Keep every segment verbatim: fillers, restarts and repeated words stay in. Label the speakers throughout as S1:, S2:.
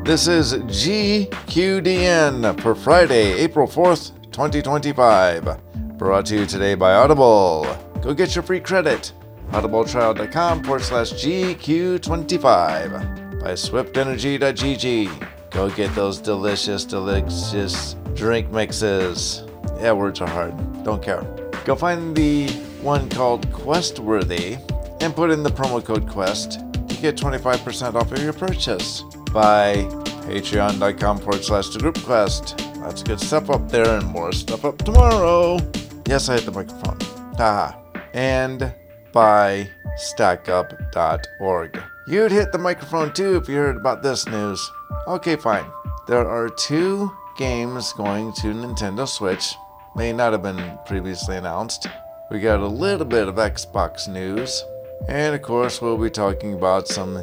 S1: This is G Q D N for Friday, April fourth, twenty twenty-five. Brought to you today by Audible. Go get your free credit. audibletrial.com forward slash GQ25. By swiftenergy.gg. Go get those delicious, delicious drink mixes. Yeah, words are hard. Don't care. Go find the one called Questworthy and put in the promo code QUEST to get twenty-five percent off of your purchase. By patreon.com forward slash the group quest. Lots of good stuff up there and more stuff up tomorrow. Yes, I hit the microphone. Haha. And by stackup dot org. You'd hit the microphone too if you heard about this news. Okay, fine. There are two games going to Nintendo Switch. May not have been previously announced. We got a little bit of Xbox news. And of course, we'll be talking about some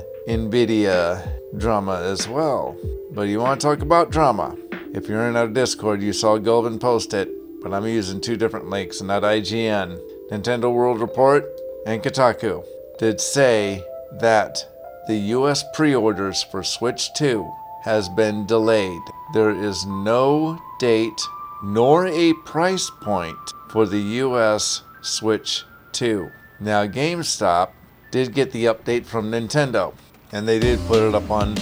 S1: NVIDIA drama as well. But you want to talk about drama? If you're in our Discord, you saw Golvin post it, but I'm using two different links, not I G N. Nintendo World Report and Kotaku did say that the U S pre-orders for Switch two has been delayed. There is no date nor a price point for the U S Switch two. Now, GameStop did get the update from Nintendo, and they did put it up on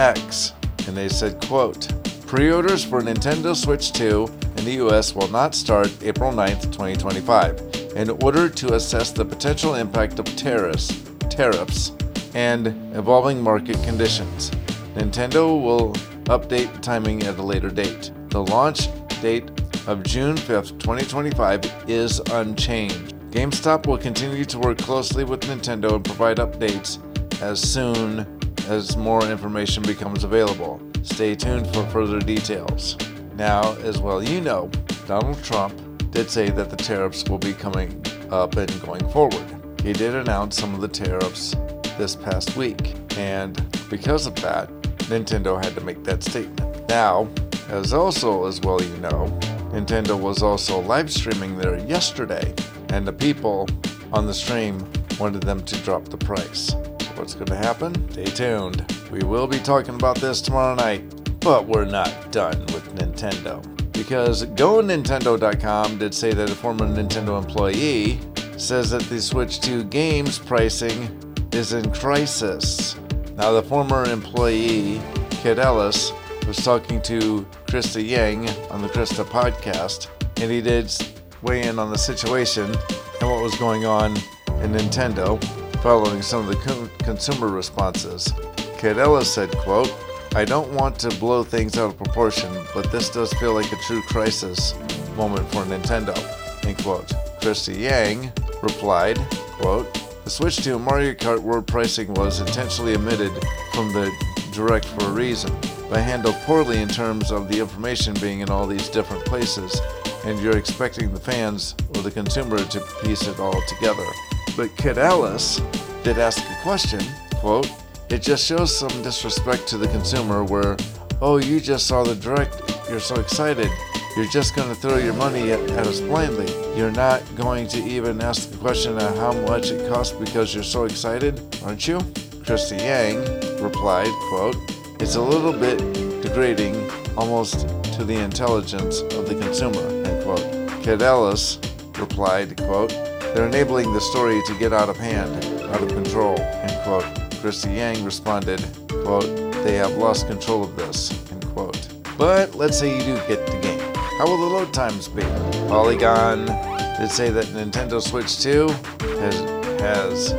S1: X, and they said, quote, pre-orders for Nintendo Switch two in the U S will not start April ninth, twenty twenty-five, in order to assess the potential impact of tariffs, tariffs and evolving market conditions. Nintendo will update timing at a later date. The launch date of June fifth, twenty twenty-five is unchanged. GameStop will continue to work closely with Nintendo and provide updates as soon as more information becomes available. Stay tuned for further details. Now, as well you know, Donald Trump did say that the tariffs will be coming up and going forward. He did announce some of the tariffs this past week, and because of that, Nintendo had to make that statement. Now, as also as well you know, Nintendo was also live streaming there yesterday, and the people on the stream wanted them to drop the price. So what's going to happen? Stay tuned. We will be talking about this tomorrow night, but we're not done with Nintendo. Because Go Nintendo dot com did say that a former Nintendo employee says that the Switch two games pricing is in crisis. Now, the former employee, Kid Ellis, was talking to Krista Yang on the Krista podcast, and he did weigh in on the situation and what was going on in Nintendo following some of the co- consumer responses. Kid Ellis said, quote, I don't want to blow things out of proportion, but this does feel like a true crisis moment for Nintendo, end quote. Krista Yang replied, quote, the Switch two Mario Kart World pricing was intentionally omitted from the Direct for a reason, but handled poorly in terms of the information being in all these different places, and you're expecting the fans or the consumer to piece it all together. But Kid Ellis did ask a question, quote, it just shows some disrespect to the consumer where, oh, you just saw the Direct, you're so excited, you're just going to throw your money at, at us blindly. You're not going to even ask the question of how much it costs because you're so excited, aren't you? Krista Yang replied, quote, it's a little bit degrading almost to the intelligence of the consumer, end quote. Kid Ellis replied, quote, they're enabling the story to get out of hand, out of control, end quote. Krista Yang responded, quote, they have lost control of this, end quote. But let's say you do get the game. How will the load times be? Polygon did say that Nintendo Switch two has, has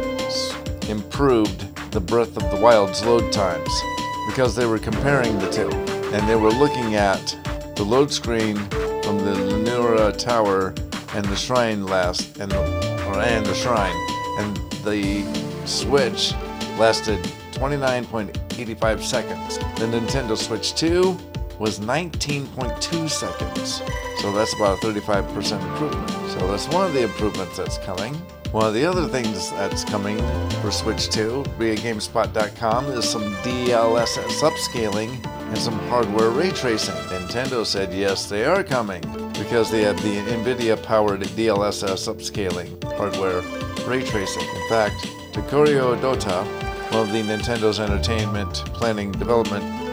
S1: improved the Breath of the Wild's load times because they were comparing the two, and they were looking at the load screen from the Lanura Tower and the Shrine last, and the, or, and the Shrine, and the Switch lasted twenty-nine point eight five seconds. The Nintendo Switch two was nineteen point two seconds. So that's about a thirty-five percent improvement. So that's one of the improvements that's coming. One of the other things that's coming for Switch two via GameSpot dot com is some D L S S upscaling and some hardware ray tracing. Nintendo said yes, they are coming because they have the NVIDIA-powered D L S S upscaling hardware ray tracing. In fact, Takurio Dota, one of the Nintendo's entertainment planning development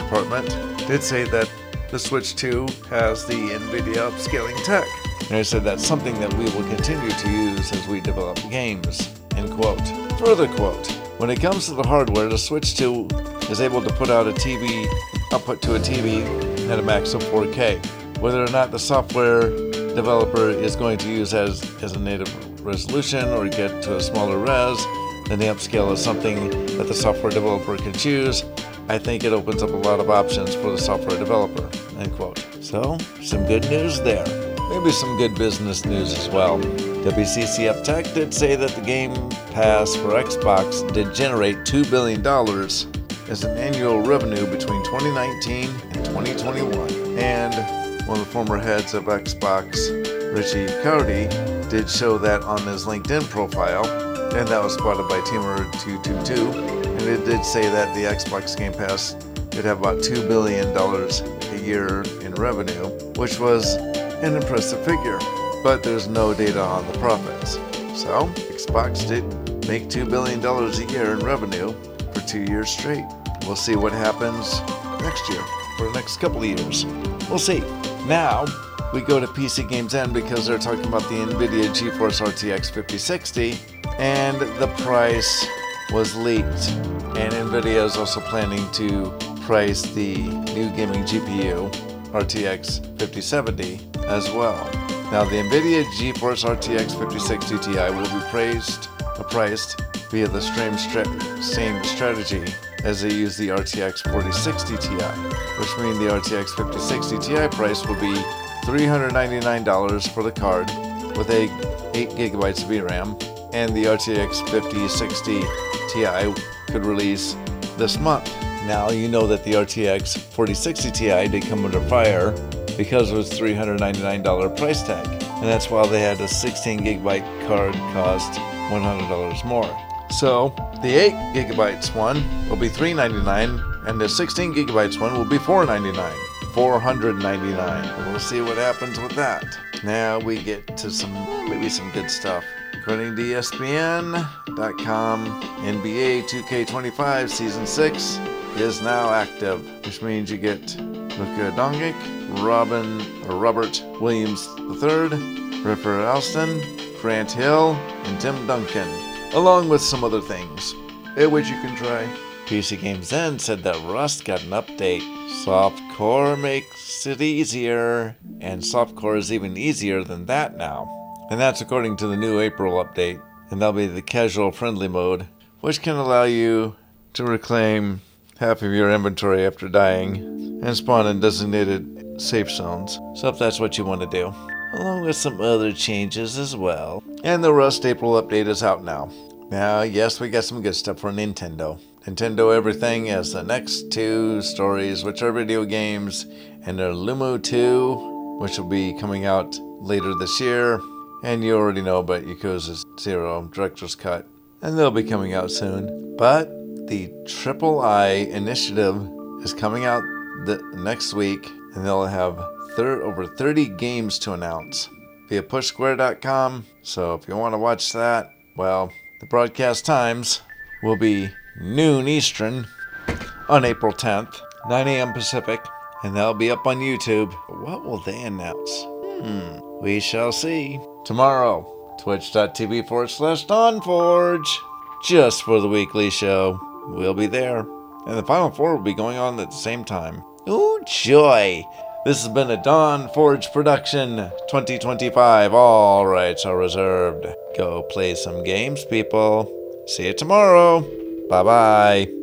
S1: department did say that the Switch two has the NVIDIA upscaling tech. And they said that's something that we will continue to use as we develop games, end quote. Further quote, when it comes to the hardware, the Switch two is able to put out a T V, output to a T V at a max of four K. Whether or not the software developer is going to use as, as a native resolution or get to a smaller res, then the upscale is something that the software developer can choose. I think it opens up a lot of options for the software developer, end quote. So, some good news there. Maybe some good business news as well. W C C F Tech did say that the Game Pass for Xbox did generate two billion dollars as an annual revenue between twenty nineteen and twenty twenty-one. And one of the former heads of Xbox, Richie Cardi, did show that on his LinkedIn profile, and that was spotted by Teamer two two two. And it did say that the Xbox Game Pass did have about two billion dollars a year in revenue, which was an impressive figure, but there's no data on the profits. So, Xbox did make two billion dollars a year in revenue for two years straight. We'll see what happens next year, for the next couple of years. We'll see. Now, we go to P C Games End because they're talking about the NVIDIA GeForce R T X fifty sixty, and the price was leaked. And NVIDIA is also planning to price the new gaming G P U, R T X fifty seventy, as well. Now, the NVIDIA GeForce R T X fifty sixty Ti will be priced, uh, priced via the same, stra- same strategy as they use the R T X forty sixty Ti, which means the R T X fifty sixty Ti price will be three hundred ninety-nine dollars for the card with a eight gigabytes of V RAM, and the R T X fifty sixty Ti could release this month. Now, you know that the R T X forty sixty Ti did come under fire because of its three hundred ninety-nine dollars price tag, and that's why they had a sixteen gigabyte card cost one hundred dollars more. So, the eight gigabytes one will be three hundred ninety-nine dollars, and the sixteen gigabytes one will be four hundred ninety-nine dollars. four hundred ninety-nine dollars. We'll see what happens with that. Now we get to some, maybe some good stuff. According to E S P N dot com, N B A two K twenty-five Season six is now active, which means you get Luka Doncic, Robin, or Robert Williams the third, Ripper Alston, Grant Hill, and Tim Duncan, along with some other things, which you can try. P C Games End said that Rust got an update. Softcore makes it easier, and softcore is even easier than that now. And that's according to the new April update, and that'll be the casual friendly mode, which can allow you to reclaim half of your inventory after dying and spawn in designated safe zones. So if that's what you want to do, along with some other changes as well. And the Rust April update is out now. Now, yes, we got some good stuff for Nintendo. Nintendo Everything has the next two stories, which are video games, and their Lumu two, which will be coming out later this year. And you already know about Yakuza Zero Director's Cut, and they'll be coming out soon. But the Triple I Initiative is coming out the next week, and they'll have thir- over thirty games to announce via push square dot com. So if you want to watch that, well, the broadcast times will be noon Eastern on April tenth, nine a.m. Pacific, and they'll be up on YouTube. What will they announce? Hmm, we shall see. Tomorrow, twitch.tv forward slash DawnForge, just for the weekly show. We'll be there, and the Final Four will be going on at the same time. Ooh, joy! This has been a DawnForge production, twenty twenty-five. All rights are reserved. Go play some games, people. See you tomorrow. Bye-bye.